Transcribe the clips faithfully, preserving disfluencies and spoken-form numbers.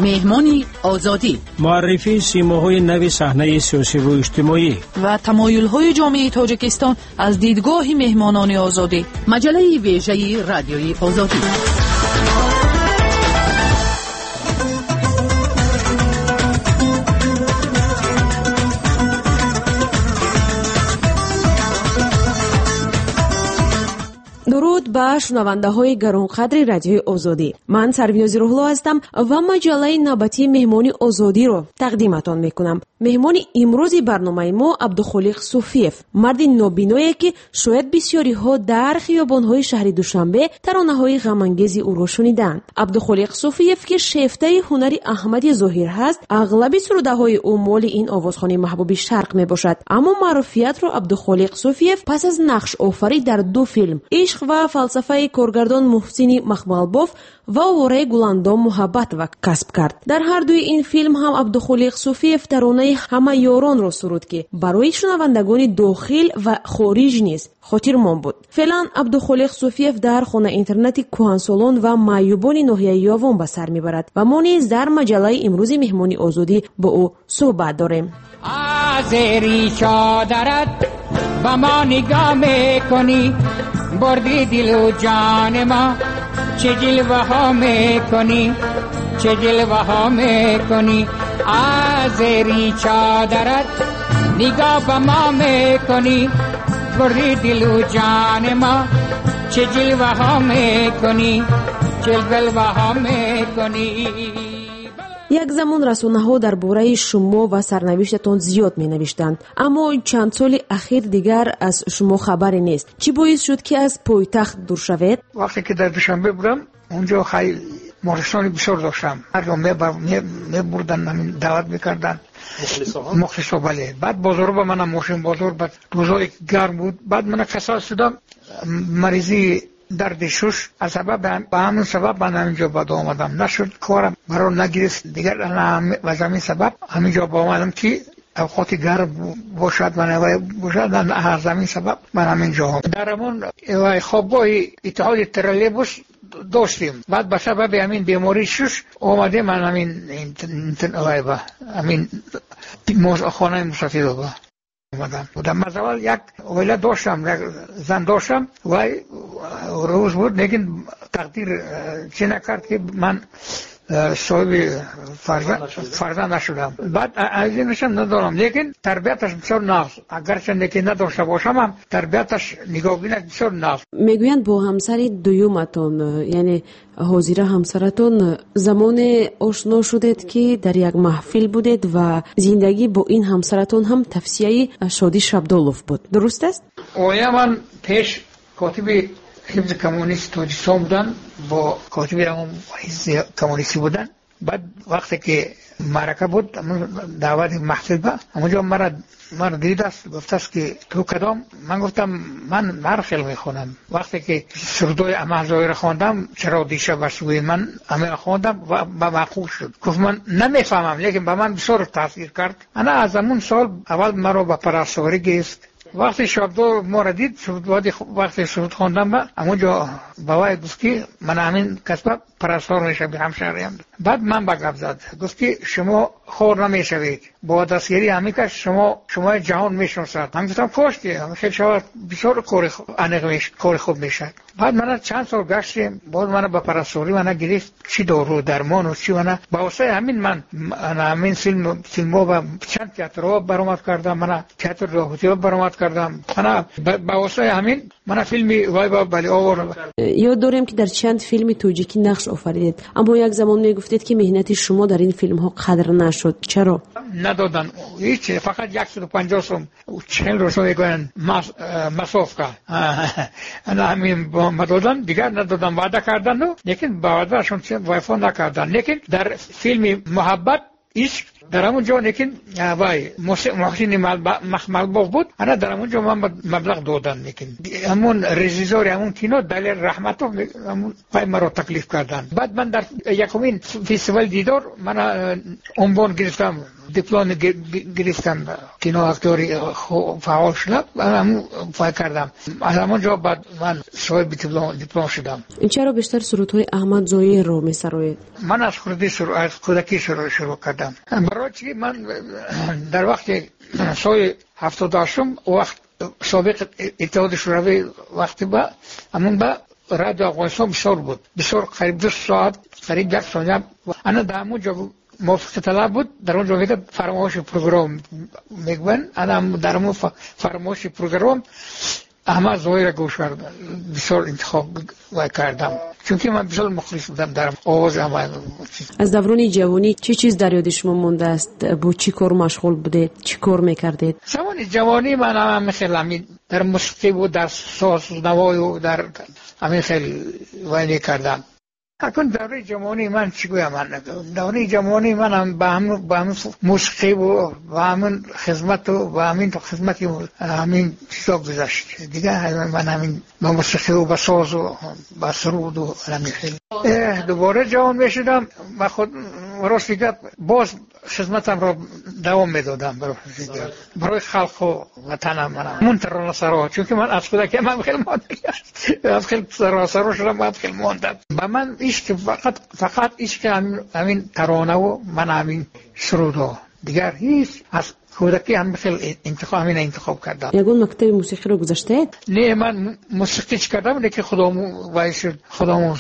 مهمانی آزادی، معرفی سیماهای نوی صحنه سیاسی و اجتماعی و تمایل‌های جامعه تاجیکستان از دیدگاه مهمانان آزادی. مجله ویژه رادیوی آزادی. درود به شنونده های گرانقدر رادیوی آزادی. من سرویناز روحلو هستم و مجله نوبتی مهمانی آزادی رو تقدیمتان میکنم. مهمانی امروزی برنامه ما عبدالخالق صوفیف، مردی نابینایی که شاید بسیاری ها در خیابان های شهر دوشنبه ترانه های غم انگیز او را شنیدند. عبدالخالق صوفیف که شیفته هنری احمدی ظاهر هست، اغلب سروده های او مال این آوازخوان محبوب شرق می باشد، اما معروفیت را عبدالخالق صوفیف پس از نقش آفری در دو فیلم عشق و فلسفه کارگردان محسن مخملباف و آواره گلاندام محبت و کسب کرد. در هر دوی این فیلم هم عبدالخالق صوفیف ترانه همه یاران را سرود که برای شنوندگان داخل و خارج نیز خاطرمان بود. فعلا عبدالخالق صوفیف در خانه اینترنتی کهنسالان و معیوبان ناحیه یاوان به سر میبرد و ما نیز در مجله امروز مهمانی آزادی با او صحبت داریم. آذری چادرت با ما نگاه میکنی، بردی دل و جان ما، چه جلوه ها میکنی، چه جلوه ها میکنی. آذری چادرت نگاه با ما میکنی، بردی دل و جان ما، چه جلوه ها میکنی، چه جلوه ها میکنی. یک زمان رسانه‌ها درباره شما و سرنوشتتان زیاد می‌نوشتند، اما چند سال اخیر دیگر از شما خبری نیست. چی باعث شد که از پایتخت دور شوید؟ وقتی که در دوشنبه بودم اونجا خیلی مخلصان بسیار داشتم، مردم می‌بردن، من دعوت می‌کردن مخلصا. بله. بعد بازار با من ماشین بازار، بعد روزای گرم بود، بعد من کسا شدم مریضی درد شش، از سبب به همون سبب من همینجا باید آمدم، نشد کارم برای نگرست دیگر. و همین سبب همینجا با آمدم که اوقات گرم باشد و نوای باشد، از همین سبب من همینجا هم در همون خوابگاه اتحاد ترالبوس داشتیم. بعد به سبب همین بیماری شش آمده من همین همین خانه مسافر با اومدم. در مزاول یک اویله داشتم، یک زن داشتم و روز بود، لیکن تقدیر چی نکرد که من صاحب فرزند فرزند نشدم. بعد از این نشم ندارم، لیکن تربیتش بسیار ناز، اگرچه که نداشته باشم هم تربیتش نگاهبینش بسیار ناز. میگویند با همسر دویومتون، یعنی حاضره همسرتون، زمان آشنا شدید که در یک محفل بودید و زندگی با این همسرتون هم تفسیه شادی شبدالوف بود، درست است؟ اویا من پیش کاتب حزب کمونیست تاجیکستان بودن، با کاتب هم حزب کمونیستی بودن. بعد وقتی که معرکه بود دعوت محفل با اونجا مرا مرا دید است، گفت است که تو کدام؟ من گفتم من مرخل میخونم. وقتی که سردوی احمد ظاهر خواندم، چرا دیشب بر سوی من همه خواندم و به معقول شد. گفت من نمیفهمم، لیکن به من بسیار تاثیر کرد. انا از همون سال اول مرا به پرستاری گرفت. وقتی شبدو ما را دید، وقتی سرود خواندم با همونجا بوای گفت که من همین کسب پرستار میشم به همشهریم. بعد من با گپ زد، گفت که شما خور نمیشوید، با دستگیری همین که شما شما جهان میشناسد. من گفتم خوش که خیلی شما بسیار کار انق میشه، کار خوب میشه. بعد من چند سال گشتیم، بعد من با پرستاری من گرفت چی دارو درمان و چی. من با واسه همین من همین فیلم فیلمو و چند تئاتر برآمد کردم، من تئاتر راهوتی برآمد کردم. من با واسه همین من فیلمی وای با بلی آور. یاد دارم که در چند فیلم توجیکی نقش آفریدید، اما یک زمان میگفتید که مهنت شما در این فیلم ها قدر نشد. چرا؟ ندادن هیچ، فقط صد و پنجاه سوم چهل روز میگن مصرف کرد. انا همین ما دادن، دیگر ندادن، وعده کردن، لیکن با وعدهشون وفا نکردن. لیکن در فیلم محبت عشق در همون جا لیکن وای محسن مخملباف بود، انا در همون جا من مبلغ دادن، لیکن همون رژیسور همون کینو دلیل رحمتوف همون پای مرا تکلیف کردن. بعد من در یکمین فستیوال دیدار من عنوان گرفتم دیپلم گرفتم کینو اکتوری فعال شدم من فکر کردم از همونجا بعد من صاحب دیپلم دیپلم شدم. چرا بیشتر سرودهای احمد ضایی رو میسروید؟ من از خودی شروع از کودکی شروع شروع کردم. برای چی من در وقت سال هفتاد و هشت وقت سابق اتحاد شوروی وقتی با همون با رادیو افغانستان بسیار بود، بسیار قریب دو ساعت قریب یک ساعت انا در اونجا موسیقی طلب بود، در اونجا میگه فرمایش پروگرام میگن انا در اون فرمایش پروگرام احمد ضایی را گوش کردم، بسیار انتخاب کردم چون که من بسیار مخلص بودم در آواز احمد. از دوران جوانی چی چیز در یاد شما مونده است؟ با چی کار مشغول بودید؟ چی کار میکردید؟ زمان جوانی من هم خیلی در موسیقی و در ساز نوای و در همین خیلی وینی کردم. اکنون دوره جوانی من چی گویم من دوره جوانی من هم با هم با هم موسیقی و با همین خدمت و با همین خدمتی همین چیزا گذشت دیگه. من همین با موسیقی و با ساز و با سرود و همین خیلی دوباره جوان میشدم و خود راست دیگه باز خدمتم را دوام میدادم برای برای خلق و وطنم. من منتر نصرا چون که من از خدا که من خیلی ماندم خیلی سراسر شدم بعد خیلی ماندم با من عشق فقط فقط عشق همین ترانه و من همین سرودا دیگر هیچ از خودکی هم خیلی انتخاب همین انتخاب کردم. یگون مکتب موسیقی رو گذاشتید؟ نه من موسیقی چ کردم لیکن خودمو وایس خودمو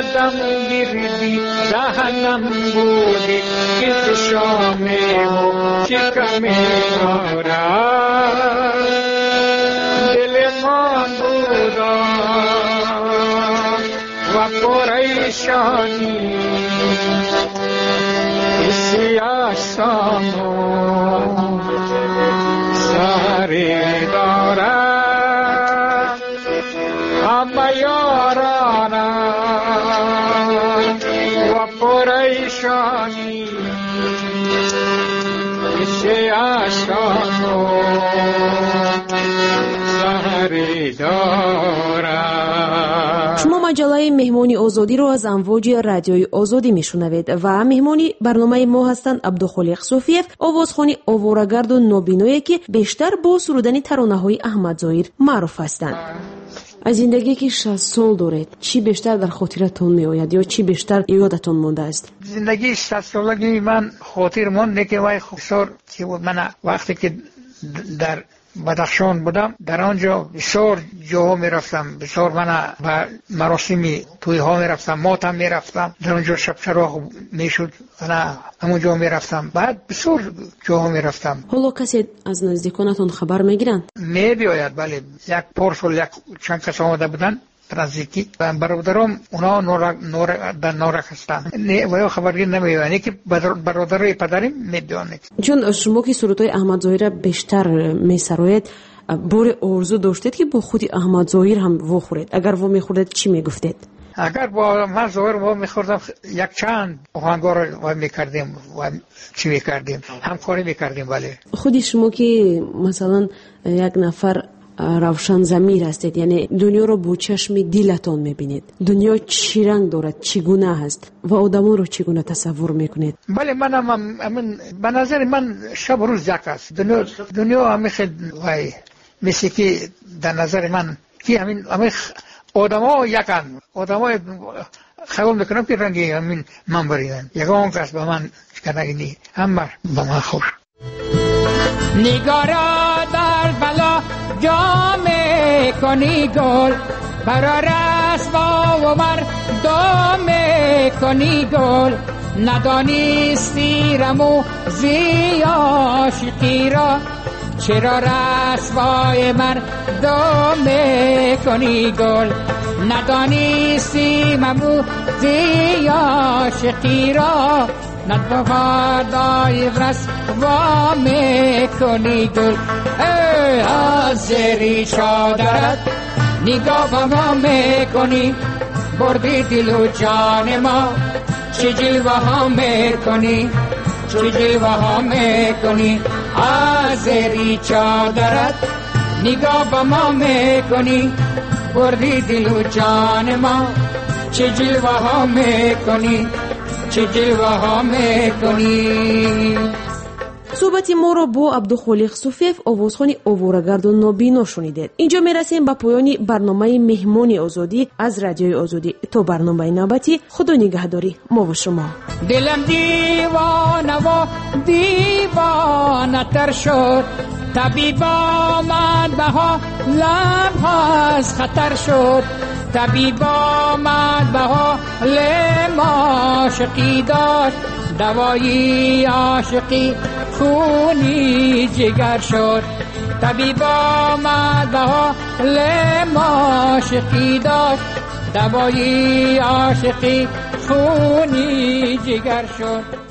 دم گیردی دهنم بودی که شامه و شکمه دارد دل من بودا و پریشانی سیاسانو ساری دارد همه یارانا و پریشانی سیاسانو ساری دارد. شما مجله مهمانی آزادی رو از امواج رادیوی آزادی میشنوید و مهمانی برنامه ما هستند عبدالخالق صوفیف، آوازخوان آواره‌گرد و نابینایی که بیشتر با سرودن ترانه‌های احمد ظاهر معروف هستند. از زندگی که شصت سال دارید چی بیشتر در خاطرتون می آید یا چی بیشتر یادتون مونده است؟ زندگی شصت سالگی من خاطر مونده که وای خسار که من وقتی که در بدخشان بودم در آنجا بسیار جاها می رفتم، بسیار من به مراسمی توی ها می رفتم، ماتم می رفتم، در آنجا شب چراغ می شد من همونجا می رفتم، بعد بسیار جاها می رفتم. حالا کسی از نزدیکانتون خبر می گیرن؟ می بیاید بله، یک پارسال یک چند کس آمده بودن نزدیکی و برادرام اونا نورک نورک در نورک هستند نه و خبرگیر نمی‌آیند که برادرای پدرم می‌دانند. چون شما که سرودهای احمد ظاهر بیشتر می‌سراید، بار آرزو داشتید که با خود احمد ظاهر هم وخورید؟ اگر و می‌خوردید چی می‌گفتید؟ اگر با من ظاهر و می‌خوردم یک چند آهنگار و می‌کردیم و چی می‌کردیم همکاری می‌کردیم. بله خودی شما که مثلا یک نفر روشن ضمیر هستید، یعنی دنیا رو با چشم دلتون میبینید، دنیا چی رنگ دارد، چگونه هست و آدمان رو چگونه تصور میکنید؟ بله من من به نظر من شب روز یک است. دنیا دنیا همیشه وای مثل که در نظر من که همین همین آدما یکن، آدما خیال میکنم که رنگی همین من بریدن یکان کس به من کنگی همه به من خوش نگارا در بلا جامه کنی گل برا رسوا و مردم کنی گل ندانستی رمو زی عاشقی را چرا رسوای مردم کنی گل ندانستی ممو زی عاشقی را ندوادای ورس و میکنی گل ای از ریشا درد نگاه با ما میکنی بردی دل و جان ما چه جلوه ها میکنی چه جلوه ها میکنی از ریشا درد نگاه با ما میکنی بردی دل و جان ما چه جلوه ها میکنی چه جلوه ها میکنی. صحبت ما را با عبدالخالق صوفیف آوازخوان آواره‌گرد و نابینا شنیدید. اینجا میرسیم به پایان برنامه مهمانی آزادی از رادیوی آزادی. تا برنامه نوبتی خدا نگهداری ما و شما. دلم دیوانه و دیوانه تر شد طبیب آمد بها لمها از خطر شد طبیب آمد بها لم عاشقی داشت دوایی عاشقی خونی جگر شد طبیب آمد بها لم عاشقی داشت دوایی عاشقی خونی جگر شد.